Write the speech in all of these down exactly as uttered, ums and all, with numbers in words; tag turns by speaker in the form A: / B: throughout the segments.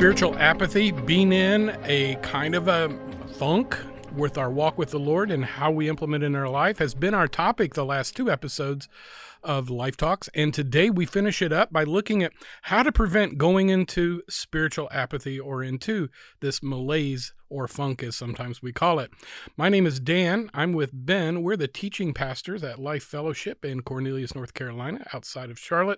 A: spiritual apathy, being in a kind of a funk with our walk with the Lord and how we implement it in our life has been our topic the last two episodes of Life Talks. And today we finish it up by looking at how to prevent going into spiritual apathy or into this malaise or funk, as sometimes we call it. My name is Dan. I'm with Ben. We're the teaching pastors at Life Fellowship in Cornelius, North Carolina, outside of Charlotte.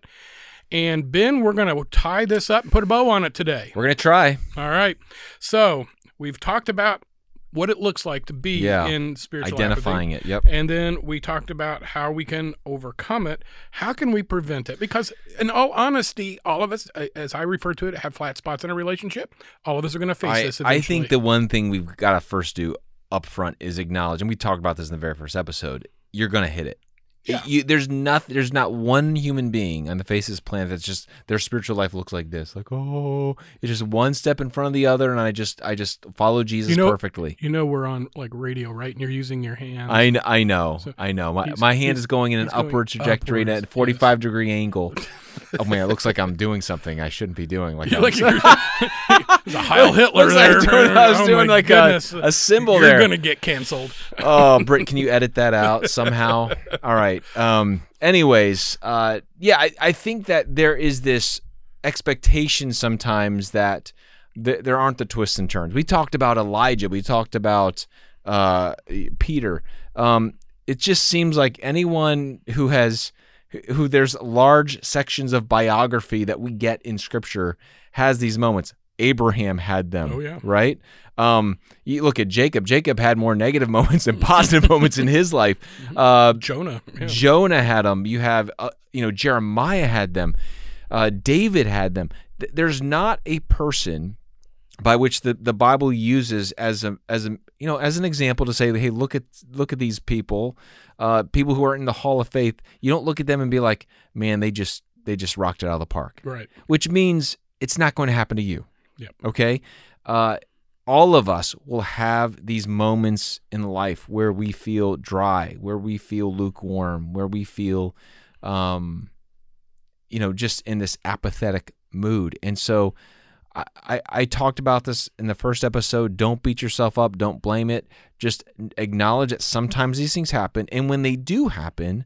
A: And Ben, we're going to tie this up and put a bow on it today.
B: We're going to try.
A: All right. So we've talked about what it looks like to be
B: yeah.
A: in spiritual
B: Identifying
A: apathy.
B: it, yep.
A: And then we talked about how we can overcome it. How can we prevent it? Because in all honesty, all of us, as I refer to it, have flat spots in a relationship. All of us are going to face
B: I,
A: this eventually.
B: I think the one thing we've got to first do up front is acknowledge, and we talked about this in the very first episode, you're going to hit it.
A: Yeah.
B: You, there's nothing. There's not one human being on the face of this planet that's just their spiritual life looks like this. Like, oh, it's just one step in front of the other, and I just, I just follow Jesus
A: you know,
B: perfectly.
A: You know, we're on like radio, right? And you're using your hands.
B: I, kn- I know,
A: So
B: I know. My my hand is going in an upward trajectory
A: upwards,
B: at a forty-five
A: yes.
B: degree angle. Oh man, it looks like I'm doing something I shouldn't be doing. Like,
A: You're
B: I'm,
A: like you're, there's a Heil Hitler
B: looks like
A: there.
B: doing- I was
A: Oh,
B: doing
A: my
B: like a,
A: goodness.
B: a symbol
A: You're
B: there.
A: You're going to get canceled.
B: Oh, Britt, can you edit that out somehow? All right. Um. Anyways, uh, yeah, I, I think that there is this expectation sometimes that th- there aren't the twists and turns. We talked about Elijah. We talked about uh, Peter. Um, it just seems like anyone who has, who there's large sections of biography that we get in Scripture has these moments. Abraham had them,
A: Oh, yeah.
B: right? Um, you look at Jacob. Jacob had more negative moments than positive moments in his life. Uh,
A: Jonah. Yeah.
B: Jonah had them. You have, uh, you know, Jeremiah had them. Uh, David had them. Th- there's not a person by which the, the Bible uses as a as a you know as an example to say, hey, look at look at these people, uh, people who are in the Hall of Faith. You don't look at them and be like, man, they just they just rocked it out of the park.
A: Right.
B: Which means it's not going to happen to you.
A: Yep.
B: Okay. Uh, all of us will have these moments in life where we feel dry, where we feel lukewarm, where we feel, um, you know, just in this apathetic mood. And so I, I, I talked about this in the first episode. Don't beat yourself up. Don't blame it. Just acknowledge that sometimes these things happen. And when they do happen,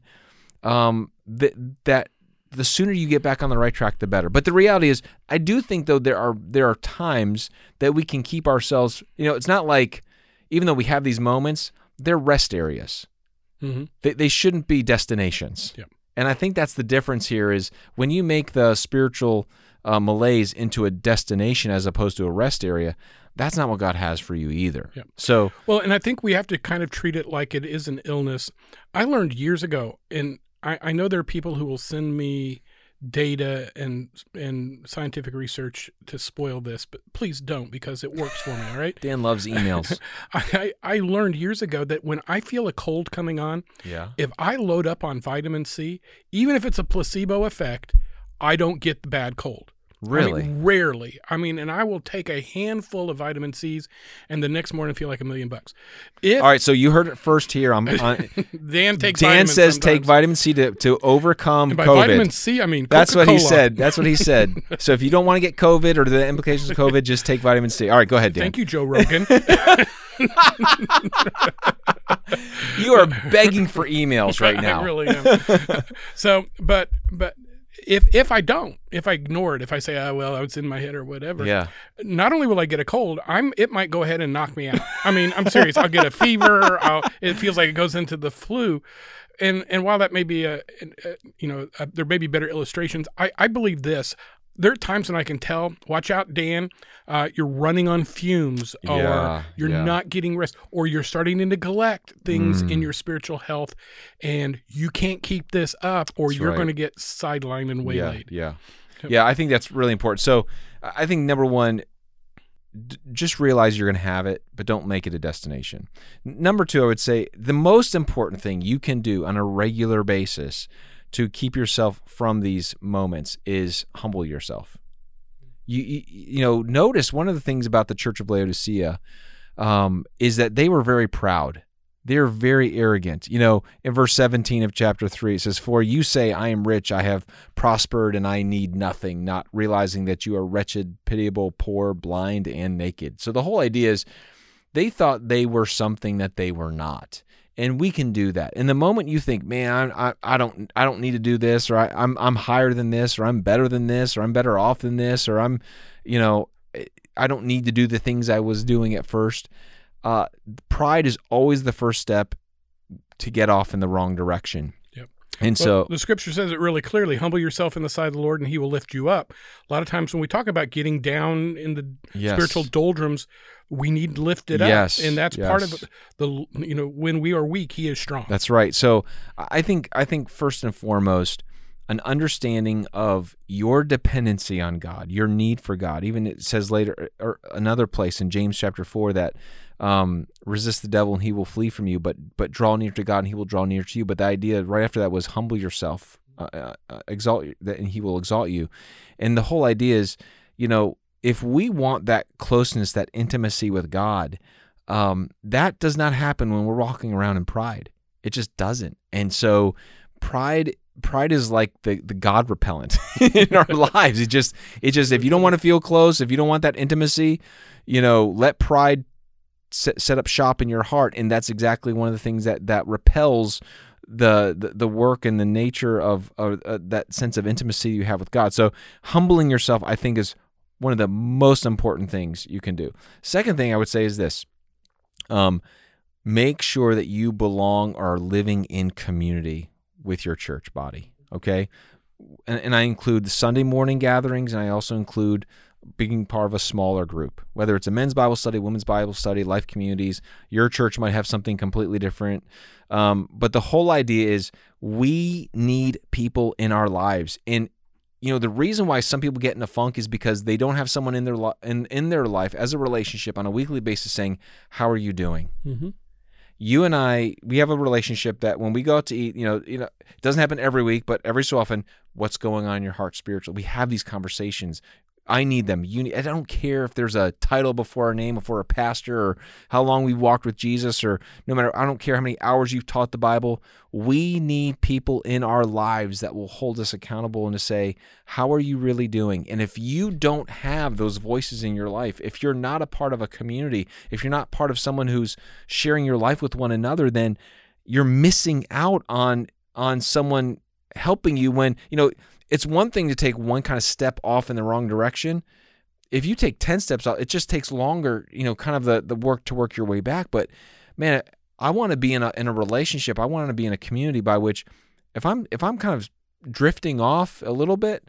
B: um, th- that the sooner you get back on the right track, the better. But the reality is, I do think, though, there are there are times that we can keep ourselves, you know, it's not like, even though we have these moments, they're rest areas.
A: Mm-hmm.
B: They, they shouldn't be destinations.
A: Yep.
B: And I think that's the difference here is when you make the spiritual uh, malaise into a destination as opposed to a rest area, that's not what God has for you either.
A: Yep.
B: So,
A: Well, and I think we have to kind of treat it like it is an illness. I learned years ago, and I, I know there are people who will send me data and and scientific research to spoil this, but please don't, because it works for me, all right?
B: Dan loves emails.
A: I, I learned years ago that when I feel a cold coming on,
B: Yeah.
A: if I load up on vitamin C, even if it's a placebo effect, I don't get the bad cold.
B: Really?
A: I mean, rarely. I mean, and I will take a handful of vitamin C's and the next morning feel like a million bucks. If
B: All right, so you heard it first here. I'm, on,
A: Dan takes
B: Dan
A: vitamins
B: says
A: sometimes.
B: take vitamin C to, to overcome
A: And by
B: COVID.
A: vitamin C, I mean
B: That's what he
A: Coca-Cola.
B: said. That's what he said. So if you don't want to get COVID or the implications of COVID, just take vitamin C. All right, go ahead, Dan.
A: Thank you, Joe Rogan.
B: You are begging for emails right now.
A: I really am. So, but but if if I don't, if I ignore it, if I say, oh well, it's in my head or whatever,
B: Yeah.
A: not only will I get a cold, I'm it might go ahead and knock me out. I mean, I'm serious. I'll get a fever. I'll, it feels like it goes into the flu. And and while that may be a, a you know a, there may be better illustrations, I I believe this. There are times when I can tell, watch out, Dan, uh, you're running on fumes, or
B: Yeah,
A: you're
B: yeah.
A: not getting rest, or you're starting to neglect things
B: Mm.
A: in your spiritual health, and you can't keep this up, or
B: That's
A: you're
B: right.
A: going to get sidelined and
B: Yeah,
A: waylaid.
B: yeah. Yeah, I think that's really important. So I think number one, d- just realize you're going to have it, but don't make it a destination. N- Number two, I would say the most important thing you can do on a regular basis to keep yourself from these moments is humble yourself. You, you, you know, notice one of the things about the Church of Laodicea um, is that they were very proud. they're very arrogant. You know, in verse seventeen of chapter three, it says, "For you say, I am rich, I have prospered, and I need nothing, not realizing that you are wretched, pitiable, poor, blind, and naked." So the whole idea is they thought they were something that they were not. And we can do that. And the moment you think, man, I, I don't I don't need to do this, or I, I'm I'm higher than this, or I'm better than this, or I'm better off than this, or I'm, you know, I don't need to do the things I was doing at first. Uh, pride is always the first step to get off in the wrong direction.
A: Yep.
B: And
A: well,
B: so
A: the scripture says it really clearly: humble yourself in the sight of the Lord, and He will lift you up. A lot of times when we talk about getting down in the
B: yes.
A: spiritual doldrums, we need lifted
B: yes.
A: up, and that's
B: yes.
A: part of the, you know, when we are weak, He is strong.
B: That's right. So I think I think first and foremost, an understanding of your dependency on God, your need for God. Even it says later, or another place in James chapter four, that um, resist the devil and he will flee from you, but but draw near to God and He will draw near to you. But the idea right after that was humble yourself, uh, uh, exalt, and He will exalt you. And the whole idea is, you know, if we want that closeness, that intimacy with God, um, that does not happen when we're walking around in pride. It just doesn't. And so pride pride is like the, the God repellent in our lives. It just, it just, if you don't want to feel close, if you don't want that intimacy, you know, let pride set, set up shop in your heart. And that's exactly one of the things that, that repels the, the, the work and the nature of, of uh, that sense of intimacy you have with God. So humbling yourself, I think, is one of the most important things you can do. Second thing I would say is this. Um, make sure that you belong or are living in community with your church body, okay? And, and I include the Sunday morning gatherings, and I also include being part of a smaller group, whether it's a men's Bible study, women's Bible study, life communities. Your church might have something completely different. Um, but the whole idea is we need people in our lives. And you know, the reason why some people get in a funk is because they don't have someone in their li- in, in their life as a relationship on a weekly basis saying, "How are you doing?"
A: Mm-hmm.
B: You and I, we have a relationship that when we go out to eat, you know, you know, it doesn't happen every week, but every so often, what's going on in your heart spiritually? We have these conversations. I need them. You need, I don't care if there's a title before our name, if we're a pastor, or how long we've walked with Jesus, or no matter, I don't care how many hours you've taught the Bible. We need people in our lives that will hold us accountable and to say, how are you really doing? And if you don't have those voices in your life, if you're not a part of a community, if you're not part of someone who's sharing your life with one another, then you're missing out on, on someone helping you when, you know, it's one thing to take one kind of step off in the wrong direction. If you take ten steps off, it just takes longer, you know, kind of the, the work to work your way back. But man, I want to be in a in a relationship. I want to be in a community by which if I'm if I'm kind of drifting off a little bit,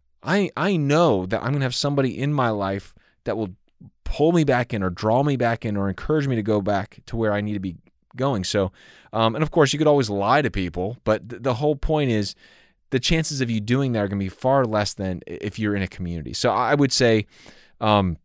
B: I I know that I'm going to have somebody in my life that will pull me back in or draw me back in or encourage me to go back to where I need to be going. So, um, and of course, you could always lie to people, but th- the whole point is, the chances of you doing that are going to be far less than if you're in a community. So I would say, um,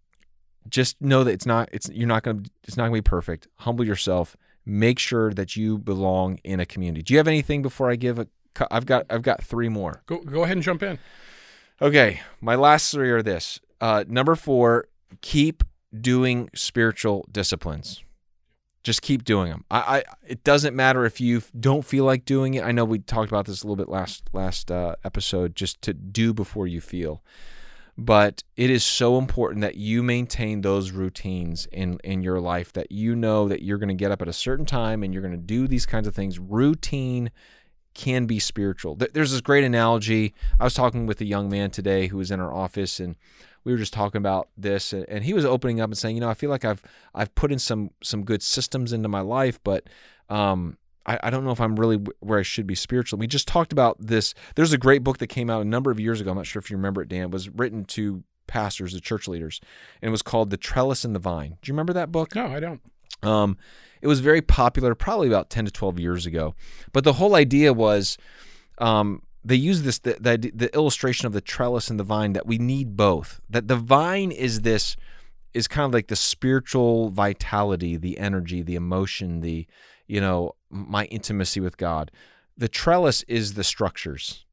B: just know that it's not, it's, you're not going to, it's not going to be perfect. Humble yourself. Make sure that you belong in a community. Do you have anything before I give a, I've got, I've got three more.
A: Go, go ahead and jump in.
B: Okay. My last three are this. Uh, number four, keep doing spiritual disciplines. Just keep doing them. I, I, it doesn't matter if you don't feel like doing it. I know we talked about this a little bit last last uh, episode, just to do before you feel. But it is so important that you maintain those routines in, in your life, that you know that you're going to get up at a certain time and you're going to do these kinds of things. Routine can be spiritual. There's this great analogy. I was talking with a young man today who was in our office, and we were just talking about this, and he was opening up and saying, you know, I feel like I've I've put in some some good systems into my life, but um, I, I don't know if I'm really where I should be spiritually. We just talked about this. There's a great book that came out a number of years ago. I'm not sure if you remember it, Dan. It was written to pastors, the church leaders, and it was called The Trellis and the Vine. Do you remember that book?
A: No, I don't.
B: Um, it was very popular, probably about ten to twelve years ago. But the whole idea was, um, they use this the, the the illustration of the trellis and the vine, that we need both. That the vine is this is kind of like the spiritual vitality, the energy, the emotion, the you know my intimacy with God. The trellis is the structures.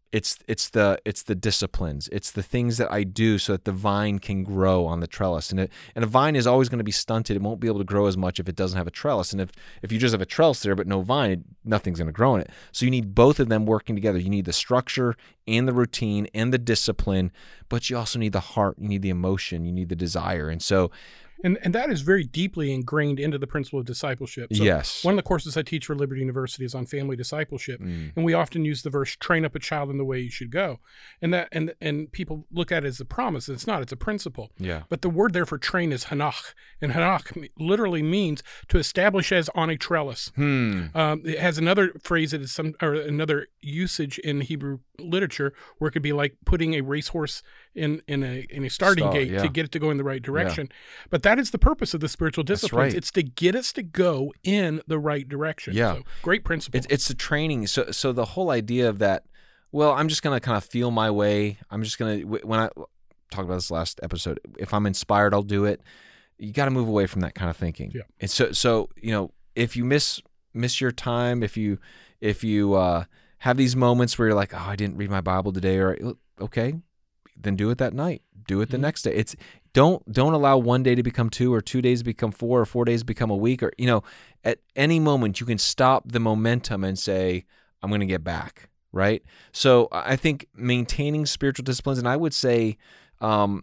B: It's it's the it's the disciplines. It's the things that I do so that the vine can grow on the trellis. And it, and a vine is always going to be stunted. It won't be able to grow as much if it doesn't have a trellis. And if, if you just have a trellis there but no vine, it, nothing's going to grow in it. So you need both of them working together. You need the structure and the routine and the discipline, but you also need the heart. You need the emotion. You need the desire. And so
A: And and that is very deeply ingrained into the principle of discipleship. So
B: yes.
A: One of the courses I teach for Liberty University is on family discipleship,
B: Mm.
A: and we often use the verse "train up a child in the way he should go," and that and and people look at it as a promise. It's not; it's a principle.
B: Yeah.
A: But the word there for train is hanach, and hanach literally means to establish as on a trellis.
B: Hmm.
A: Um, it has another phrase that is some or another usage in Hebrew literature where it could be like putting a racehorse in in a in a starting
B: Stall,
A: gate
B: yeah.
A: to get it to go in the right direction. But that is the purpose of the spiritual disciplines.
B: right.
A: It's to get us to go in the right direction.
B: Yeah.
A: So, great principle.
B: It's it's the training. So so the whole idea of that. Well, I'm just gonna kind of feel my way. I'm just gonna when I talked about this last episode. If I'm inspired, I'll do it. You got to move away from that kind of thinking.
A: Yeah.
B: And so so you know if you miss miss your time, if you if you uh, have these moments where you're like, oh, I didn't read my Bible today, or okay, then do it that night. Do it the
A: Mhm.
B: next day. It's don't don't allow one day to become two, or two days to become four, or four days to become a week, or you know, at any moment you can stop the momentum and say, I'm going to get back, right? So I think maintaining spiritual disciplines, and I would say um,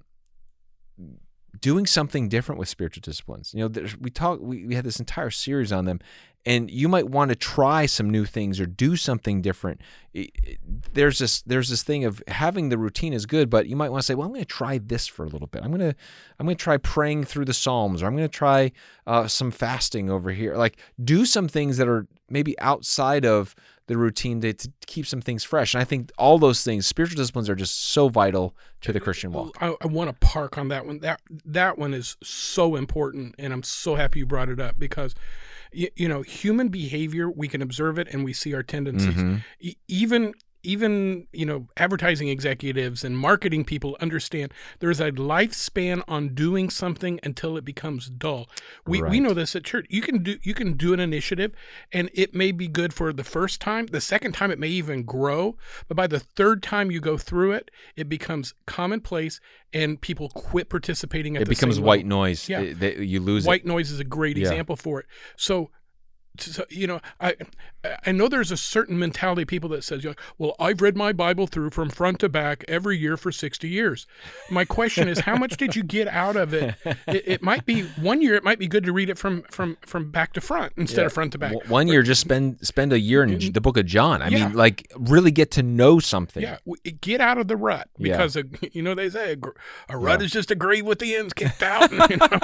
B: doing something different with spiritual disciplines. You know, there's, we talk we, we had this entire series on them, and you might want to try some new things or do something different. There's this there's this thing of having the routine is good, but you might want to say, well, I'm going to try this for a little bit. I'm going to I'm going to try praying through the Psalms, or I'm going to try uh, some fasting over here. Like do some things that are maybe outside of the routine to, to keep some things fresh. And I think all those things, spiritual disciplines, are just so vital to the Christian walk.
A: I, I want to park on that one. That that one is so important, and I'm so happy you brought it up because, you, you know, human behavior, we can observe it and we see our tendencies.
B: Mhm.
A: E- even even you know, advertising executives and marketing people understand there's a lifespan on doing something until it becomes dull. We we
B: Right.
A: know this at church. You can do you can do an initiative, and it may be good for the first time. The second time, it may even grow. But by the third time you go through it, it becomes commonplace, and people quit participating at
B: It
A: the
B: becomes
A: same
B: white
A: level.
B: noise.
A: Yeah.
B: It- they- you lose
A: White
B: it.
A: noise is a great
B: Yeah.
A: example for it. So, so, you know, I I know there's a certain mentality of people that says, well, I've read my Bible through from front to back every year for sixty years. My question is, how much did you get out of it? It, it might be one year. It might be good to read it from from from back to front instead
B: Yeah.
A: of front to back.
B: W- One year, just spend spend a year in the book of John. I
A: Yeah.
B: mean, like really get to know something.
A: Yeah, w- get out of the rut
B: Yeah.
A: because a, you know they say a, gr- a rut
B: Yeah.
A: is just a grave with the ends kicked out. You know?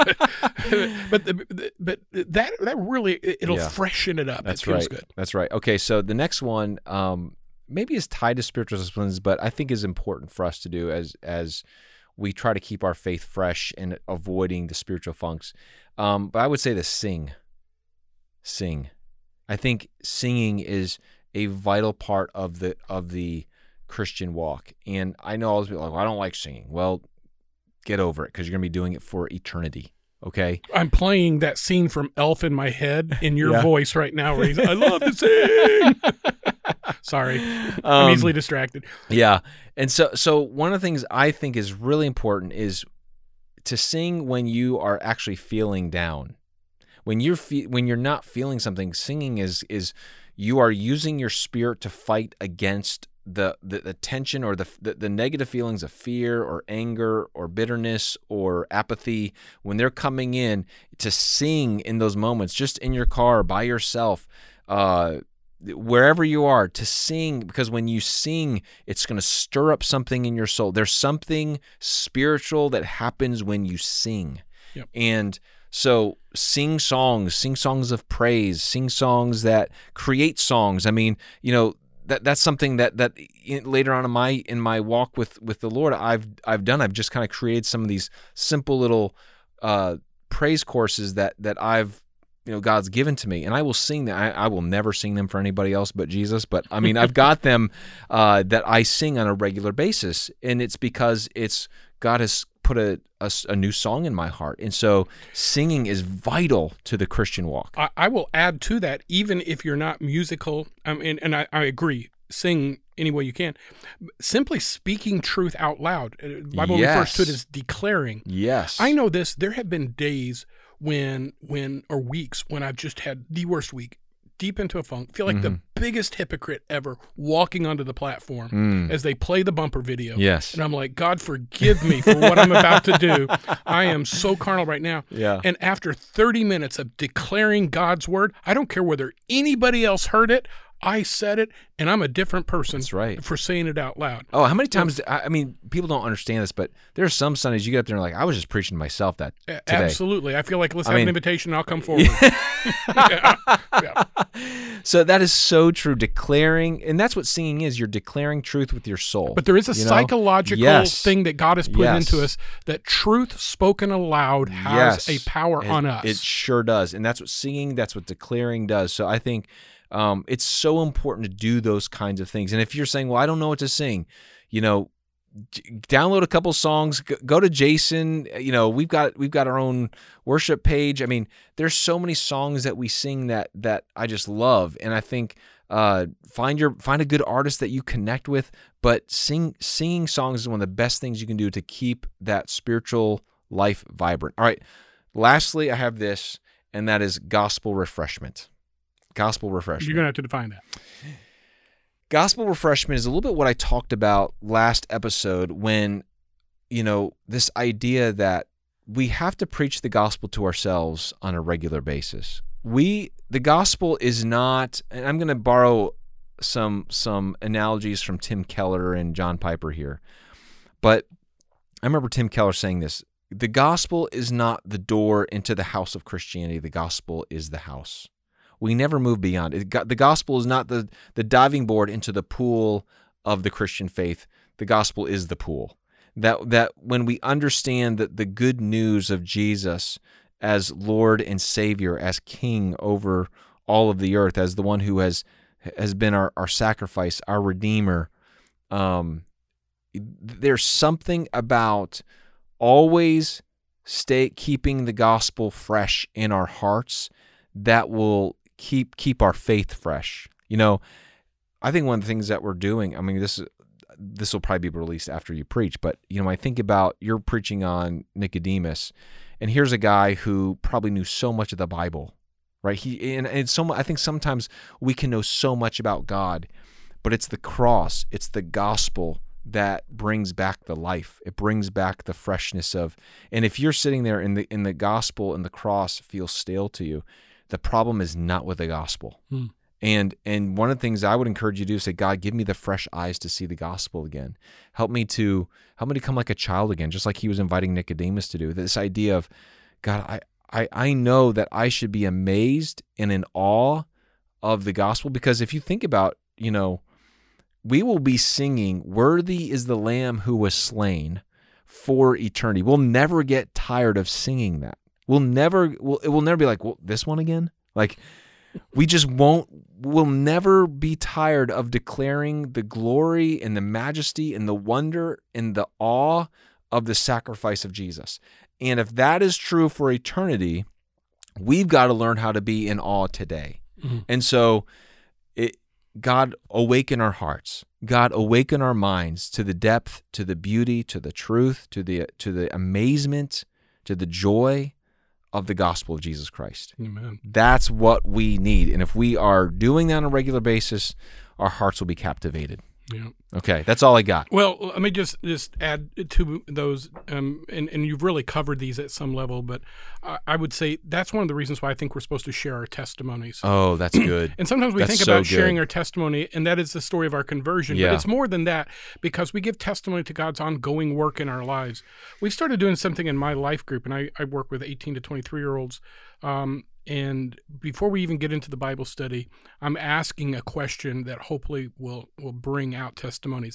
A: but the, but that that really it'll
B: Yeah.
A: freshen it up.
B: That's
A: it feels
B: right.
A: good.
B: That's right. Okay, so the next one um, maybe is tied to spiritual disciplines, but I think is important for us to do as as we try to keep our faith fresh and avoiding the spiritual funks. Um, but I would say to sing, sing. I think singing is a vital part of the of the Christian walk. And I know all those people are like, well, I don't like singing. Well, get over it because you're going to be doing it for eternity. Okay.
A: I'm playing that scene from Elf in my head in your
B: Yeah.
A: voice right now. Where he's, I love to sing. Sorry, I'm
B: Um,
A: easily distracted.
B: Yeah. And so so one of the things I think is really important is to sing when you are actually feeling down. When you're fe- when you're not feeling something, singing is is you are using your spirit to fight against the the, the tension or the, the the negative feelings of fear or anger or bitterness or apathy when they're coming in. To sing in those moments, just in your car by yourself, uh wherever you are, to sing, because when you sing, it's going to stir up something in your soul. There's something spiritual that happens when you sing.
A: Yep.
B: And so sing songs, sing songs of praise, sing songs that create songs. I mean, you know, that that's something that that in, later on in my in my walk with with the Lord, I've I've done. I've just kind of created some of these simple little uh, praise courses that that I've you know God's given to me, and I will sing them. I, I will never sing them for anybody else but Jesus. But I mean, I've got them uh, that I sing on a regular basis, and it's because it's God has put a, a, a new song in my heart, and so singing is vital to the Christian walk.
A: I, I will add to that, even if you're not musical, um, and, and I, I agree, sing any way you can. Simply speaking truth out loud. The Bible
B: Yes.
A: refers to it as declaring.
B: Yes.
A: I know this. There have been days when, when, or weeks when I've just had the worst week, deep into a funk, feel like
B: Mm-hmm.
A: the biggest hypocrite ever walking onto the platform
B: Mm.
A: as they play the bumper video.
B: Yes.
A: And I'm like, God, forgive me for what I'm about to do. I am so carnal right now.
B: Yeah.
A: And after thirty minutes of declaring God's word, I don't care whether anybody else heard it. I said it, and I'm a different person
B: That's right.
A: for saying it out loud.
B: Oh, how many times? I I mean, people don't understand this, but there are some Sundays you get up there and like, I was just preaching to myself that
A: A-
B: today.
A: Absolutely. I feel like let's
B: I
A: have
B: mean-
A: an invitation and I'll come forward. Yeah. Yeah.
B: So that is so true. Declaring, and that's what singing is. You're declaring truth with your soul.
A: But there is a
B: you know?
A: psychological
B: Yes.
A: thing that God has put
B: Yes.
A: into us that truth spoken aloud has
B: Yes.
A: a power
B: It-
A: on us.
B: It sure does. And that's what singing, that's what declaring does. So I think um, it's so important to do those kinds of things. And if you're saying, well, I don't know what to sing, you know, d- download a couple songs, g- go to Jason, you know, we've got we've got our own worship page. I mean, there's so many songs that we sing that that I just love. And I think uh, find your find a good artist that you connect with, but sing singing songs is one of the best things you can do to keep that spiritual life vibrant. All right. Lastly, I have this, and that is gospel refreshment. Gospel refreshment.
A: You're going to have to define that.
B: Gospel refreshment is a little bit what I talked about last episode when, you know, this idea that we have to preach the gospel to ourselves on a regular basis. We, the gospel is not, and I'm going to borrow some some analogies from Tim Keller and John Piper here, but I remember Tim Keller saying this: the gospel is not the door into the house of Christianity. The gospel is the house. We never move beyond it. The gospel is not the, the diving board into the pool of the Christian faith. The gospel is the pool. That that when we understand that the good news of Jesus as Lord and Savior, as King over all of the earth, as the one who has has been our, our sacrifice, our Redeemer, um, there's something about always stay keeping the gospel fresh in our hearts that will keep keep our faith fresh. You know, I think one of the things that we're doing, I mean, this this will probably be released after you preach, but you know, I think about you're preaching on Nicodemus, and here's a guy who probably knew so much of the Bible, right? He and, and so I think sometimes we can know so much about God, but it's the cross, it's the gospel that brings back the life. It brings back the freshness of, and if you're sitting there in the in the gospel and the cross feels stale to you, the problem is not with the gospel.
A: Hmm.
B: And and one of the things I would encourage you to do is say, God, give me the fresh eyes to see the gospel again. Help me to help me to come like a child again, just like he was inviting Nicodemus to do. This idea of, God, I I, I know that I should be amazed and in awe of the gospel, because if you think about, you know, we will be singing, "Worthy is the Lamb who was slain," for eternity. We'll never get tired of singing that. We'll never, we'll, it will never be like, well, this one again? Like, we just won't, we'll never be tired of declaring the glory and the majesty and the wonder and the awe of the sacrifice of Jesus. And if that is true for eternity, we've got to learn how to be in awe today.
A: Mm-hmm.
B: And so, it, God, awaken our hearts. God, awaken our minds to the depth, to the beauty, to the truth, to the to the amazement, to the joy of the gospel of Jesus Christ.
A: Amen.
B: That's what we need. And if we are doing that on a regular basis, our hearts will be captivated.
A: Yeah.
B: Okay, that's all I got.
A: Well, let me just, just add to those, um, and, and you've really covered these at some level, but I, I would say that's one of the reasons why I think we're supposed to share our testimonies.
B: Oh, that's good.
A: And sometimes we
B: That's
A: think
B: so
A: about sharing
B: good.
A: our testimony, and that is the story of our conversion.
B: Yeah.
A: But it's more than that, because we give testimony to God's ongoing work in our lives. We've started doing something in my life group, and I, I work with eighteen to twenty-three-year-olds. Um, and before we even get into the Bible study, I'm asking a question that hopefully will will bring out testimonies. And,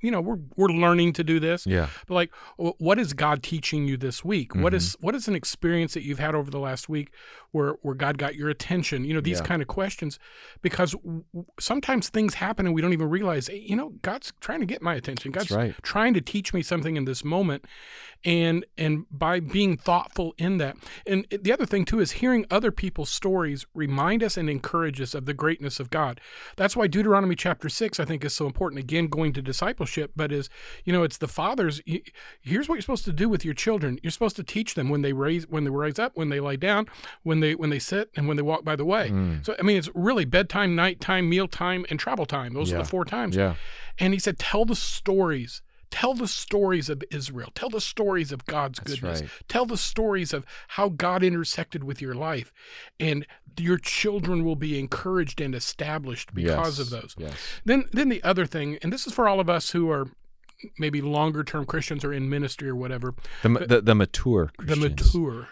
A: you know, we're we're learning to do this.
B: Yeah.
A: But like, wh- what is God teaching you this week?
B: Mm-hmm.
A: What is what is an experience that you've had over the last week where where God got your attention? You know, these
B: Yeah.
A: kind of questions, because w- w- sometimes things happen and we don't even realize. Hey, you know, God's trying to get my attention. God's
B: That's right.
A: trying to teach me something in this moment, and and by being thoughtful in that. And the other thing too is hearing other people's stories remind us and encourage us of the greatness of God. That's why Deuteronomy chapter six, I think, is so important. Again, going to discipleship, but is, you know, it's the fathers. Here's what you're supposed to do with your children. You're supposed to teach them when they raise, when they rise up, when they lie down, when they when they sit, and when they walk by the way.
B: Mm.
A: So I mean, it's really bedtime, nighttime, mealtime, and travel time. Those
B: Yeah.
A: are the four times.
B: Yeah.
A: And he said, tell the stories. Tell the stories of Israel. Tell the stories of God's
B: That's
A: goodness.
B: right.
A: Tell the stories of how God intersected with your life. And your children will be encouraged and established because
B: Yes.
A: of those.
B: Yes.
A: Then then the other thing, and this is for all of us who are maybe longer term Christians or in ministry or whatever.
B: The ma- the, the mature
A: The
B: Christians.
A: mature.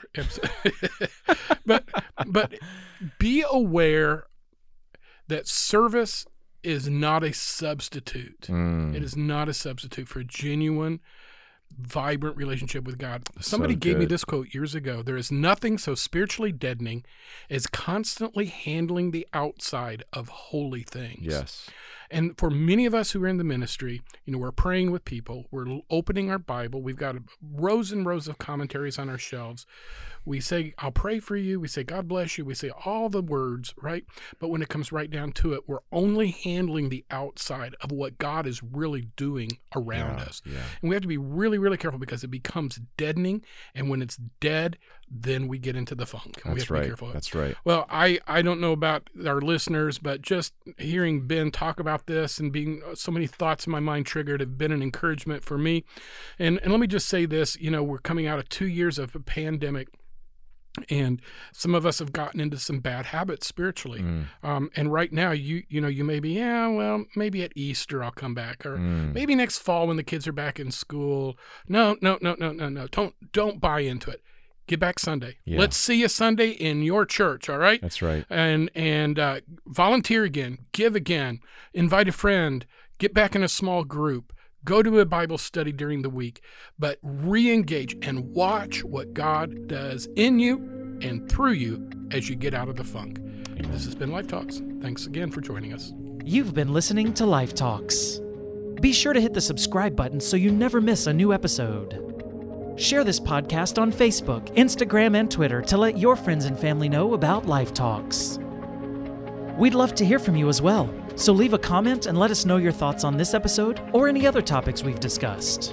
A: but but be aware that service is not a substitute.
B: Mm.
A: It is not a substitute for a genuine, vibrant relationship with God. Somebody
B: So
A: gave me
B: good.
A: this quote years ago. There is nothing so spiritually deadening as constantly handling the outside of holy things.
B: Yes.
A: And for many of us who are in the ministry, you know, we're praying with people, we're opening our Bible, we've got rows and rows of commentaries on our shelves. We say, I'll pray for you. We say, God bless you. We say all the words, right? But when it comes right down to it, we're only handling the outside of what God is really doing around
B: Yeah,
A: us.
B: yeah.
A: And we have to be really, really careful because it becomes deadening. And when it's dead, then we get into the funk. And we have
B: That's
A: to be
B: right.
A: careful.
B: That's right.
A: Well, I, I don't know about our listeners, but just hearing Ben talk about this and being so many thoughts in my mind triggered have been an encouragement for me. And and let me just say this, you know, we're coming out of two years of a pandemic. And some of us have gotten into some bad habits spiritually.
B: Mm.
A: Um, and right now, you you know, you may be, yeah, well, maybe at Easter I'll come back, or
B: Mm.
A: maybe next fall when the kids are back in school. No, no, no, no, no, no. Don't don't buy into it. Get back Sunday.
B: Yeah.
A: Let's see you Sunday in your church, all right?
B: That's right.
A: And and uh, volunteer again, give again, invite a friend, get back in a small group, go to a Bible study during the week, but re-engage and watch what God does in you and through you as you get out of the funk. This has been Life Talks. Thanks again for joining us.
C: You've been listening to Life Talks. Be sure to hit the subscribe button so you never miss a new episode. Share this podcast on Facebook, Instagram, and Twitter to let your friends and family know about Life Talks. We'd love to hear from you as well, so leave a comment and let us know your thoughts on this episode or any other topics we've discussed.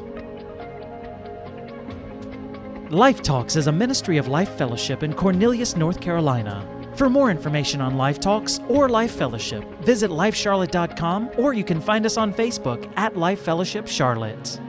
C: Life Talks is a ministry of Life Fellowship in Cornelius, North Carolina. For more information on Life Talks or Life Fellowship, visit life charlotte dot com or you can find us on Facebook at Life Fellowship Charlotte.